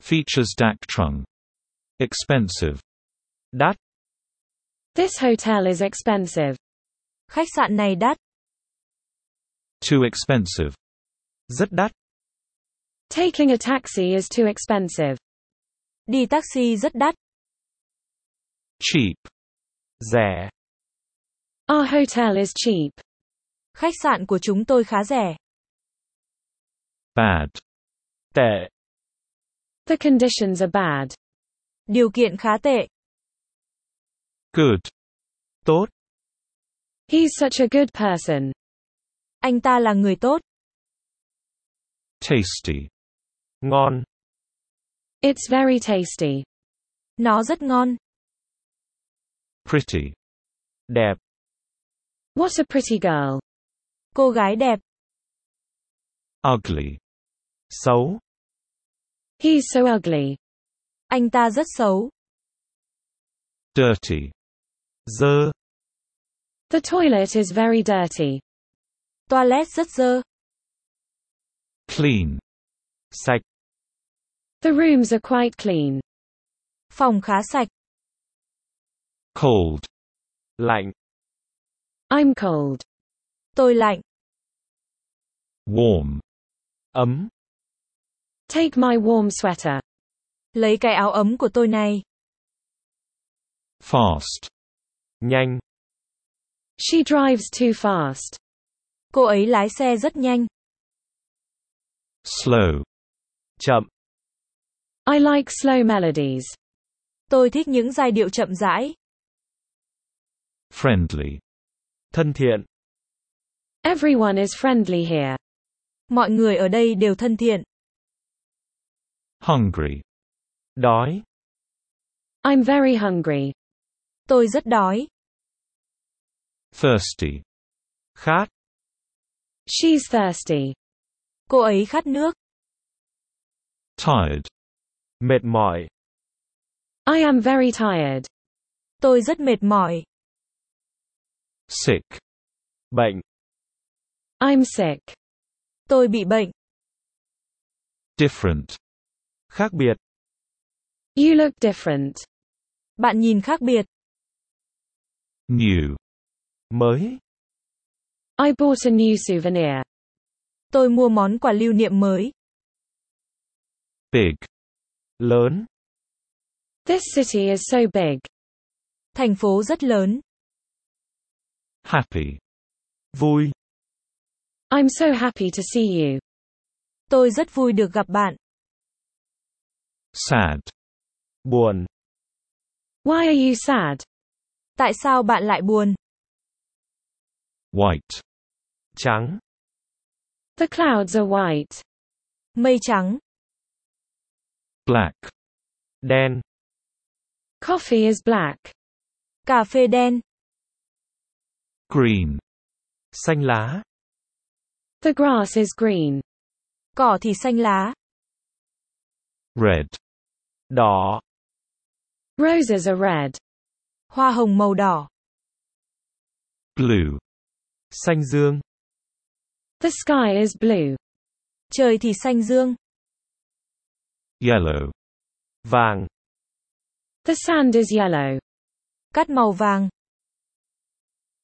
Features Daktrung. Expensive. Đắt. This hotel is expensive. Khách sạn này đắt. Too expensive. Rất đắt. Taking a taxi is too expensive. Đi taxi rất đắt. Cheap. Rẻ. Our hotel is cheap. Khách sạn của chúng tôi khá rẻ. Bad. Tệ. The conditions are bad. Điều kiện khá tệ. Good. Tốt. He's such a good person. Anh ta là người tốt. Tasty. Ngon. It's very tasty. Nó rất ngon. Pretty. Đẹp. What a pretty girl. Cô gái đẹp. Ugly. Xấu. He's so ugly. Anh ta rất xấu. Dirty. Dơ. The toilet is very dirty. Toilet rất dơ. Clean. Sạch. The rooms are quite clean. Phòng khá sạch. Cold. Lạnh. I'm cold. Tôi lạnh. Warm. Ấm. Take my warm sweater. Lấy cái áo ấm của tôi này. Fast. Nhanh. She drives too fast. Cô ấy lái xe rất nhanh. Slow. Chậm. I like slow melodies. Tôi thích những giai điệu chậm rãi. Friendly. Thân thiện. Everyone is friendly here. Mọi người ở đây đều thân thiện. Hungry. Đói. I'm very hungry. Tôi rất đói. Thirsty. Khát. She's thirsty. Cô ấy khát nước. Tired. Mệt mỏi. I am very tired. Tôi rất mệt mỏi. Sick. Bệnh. I'm sick. Tôi bị bệnh. Different. Khác biệt. You look different. Bạn nhìn khác biệt. New. Mới. I bought a new souvenir. Tôi mua món quà lưu niệm mới. Big. Lớn. This city is so big. Thành phố rất lớn. Happy. Vui. I'm so happy to see you. Tôi rất vui được gặp bạn. Sad. Buồn. Why are you sad? Tại sao bạn lại buồn? White. Trắng. The clouds are white. Mây trắng. Black. Đen. Coffee is black. Cà phê đen. Green. Xanh lá. The grass is green. Cỏ thì xanh lá. Red. Đỏ. Roses are red. Hoa hồng màu đỏ. Blue. Xanh dương. The sky is blue. Trời thì xanh dương. Yellow. Vàng. The sand is yellow. Cát màu vàng.